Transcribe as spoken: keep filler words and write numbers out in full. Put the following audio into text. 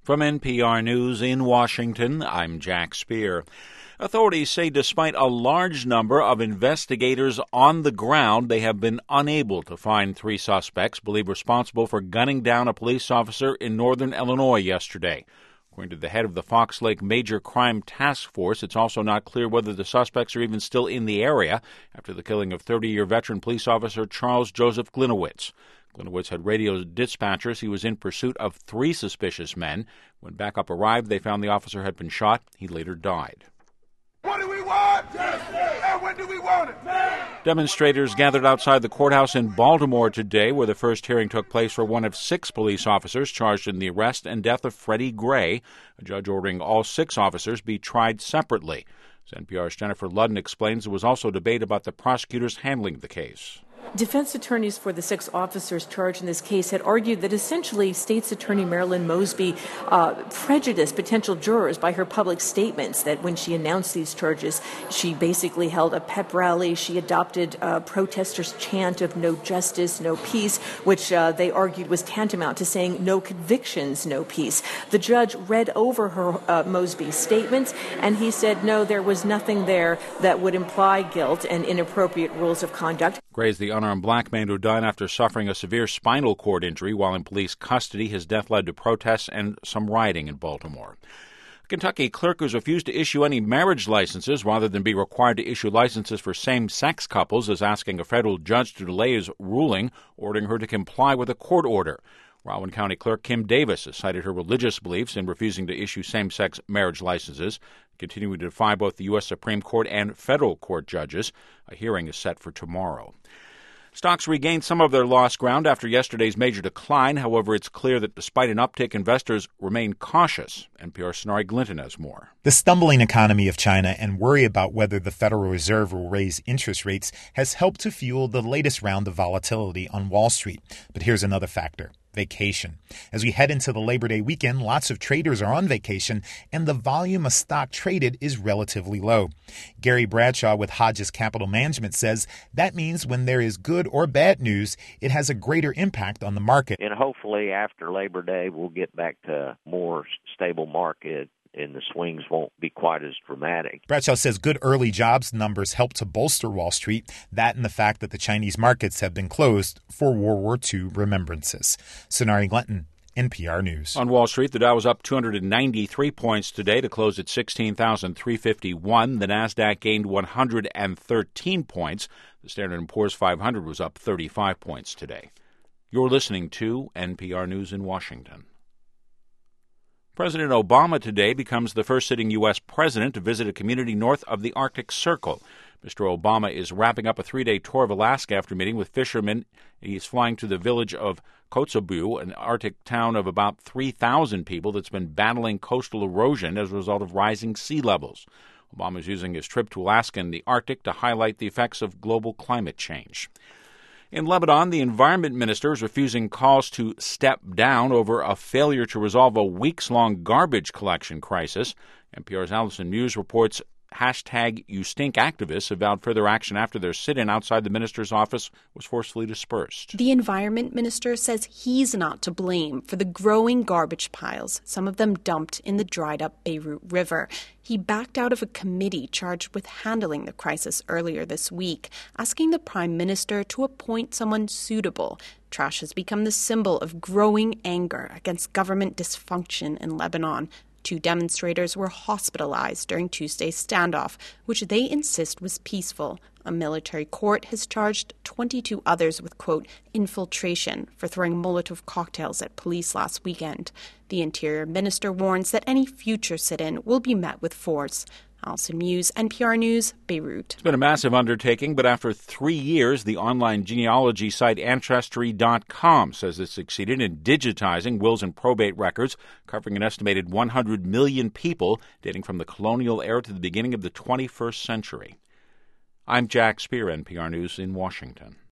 From N P R News in Washington, I'm Jack Speer. Authorities say despite a large number of investigators on the ground, they have been unable to find three suspects believed responsible for gunning down a police officer in northern Illinois yesterday. According to the head of the Fox Lake Major Crime Task Force, it's also not clear whether the suspects are even still in the area after the killing of thirty-year veteran police officer Charles Joseph Gliniewicz. Gliniewicz had radioed dispatchers he was in pursuit of three suspicious men. When backup arrived, they found the officer had been shot. He later died. What do we want? Justice! And when do we want it? Now! Demonstrators gathered outside the courthouse in Baltimore today, where the first hearing took place for one of six police officers charged in the arrest and death of Freddie Gray, a judge ordering all six officers be tried separately. As N P R's Jennifer Ludden explains, there was also debate about the prosecutors handling the case. Defense attorneys for the six officers charged in this case had argued that essentially State's Attorney Marilyn Mosby uh, prejudiced potential jurors by her public statements, that when she announced these charges, she basically held a pep rally. She adopted uh, protesters' chant of no justice, no peace, which uh, they argued was tantamount to saying no convictions, no peace. The judge read over her uh, Mosby's statements, and he said, no, there was nothing there that would imply guilt and inappropriate rules of conduct. Gray's the unarmed black man who died after suffering a severe spinal cord injury while in police custody. His death led to protests and some rioting in Baltimore. A Kentucky clerk who's refused to issue any marriage licenses rather than be required to issue licenses for same-sex couples is asking a federal judge to delay his ruling, ordering her to comply with a court order. Rowan County Clerk Kim Davis has cited her religious beliefs in refusing to issue same-sex marriage licenses, continuing to defy both the U S Supreme Court and federal court judges. A hearing is set for tomorrow. Stocks regained some of their lost ground after yesterday's major decline. However, it's clear that despite an uptick, investors remain cautious. N P R's Sonari Glinton has more. The stumbling economy of China and worry about whether the Federal Reserve will raise interest rates has helped to fuel the latest round of volatility on Wall Street. But here's another factor. Vacation. As we head into the Labor Day weekend, lots of traders are on vacation, and the volume of stock traded is relatively low. Gary Bradshaw with Hodges Capital Management says that means when there is good or bad news, it has a greater impact on the market. And hopefully after Labor Day, we'll get back to a more stable market, and the swings won't be quite as dramatic. Bradshaw says good early jobs numbers help to bolster Wall Street, that and the fact that the Chinese markets have been closed for World War Two remembrances. Sonari Glinton, N P R News. On Wall Street, the Dow was up two hundred ninety-three points today to close at sixteen thousand three hundred fifty-one. The Nasdaq gained one hundred thirteen points. The Standard and Poor's five hundred was up thirty-five points today. You're listening to N P R News in Washington. President Obama today becomes the first sitting U S president to visit a community north of the Arctic Circle. Mister Obama is wrapping up a three-day tour of Alaska after meeting with fishermen. He's flying to the village of Kotzebue, an Arctic town of about three thousand people that's been battling coastal erosion as a result of rising sea levels. Obama is using his trip to Alaska and the Arctic to highlight the effects of global climate change. In Lebanon, the environment minister is refusing calls to step down over a failure to resolve a weeks-long garbage collection crisis. N P R's Allison Muse reports hashtag You Stink activists have vowed further action after their sit-in outside the minister's office was forcefully dispersed. The environment minister says he's not to blame for the growing garbage piles, some of them dumped in the dried-up Beirut River. He backed out of a committee charged with handling the crisis earlier this week, asking the prime minister to appoint someone suitable. Trash has become the symbol of growing anger against government dysfunction in Lebanon. Two demonstrators were hospitalized during Tuesday's standoff, which they insist was peaceful. A military court has charged twenty-two others with, quote, infiltration for throwing Molotov cocktails at police last weekend. The Interior Minister warns that any future sit-in will be met with force. Allison Muse, N P R News, Beirut. It's been a massive undertaking, but after three years, the online genealogy site Ancestry dot com says it succeeded in digitizing wills and probate records, covering an estimated one hundred million people, dating from the colonial era to the beginning of the twenty-first century. I'm Jack Speer, N P R News in Washington.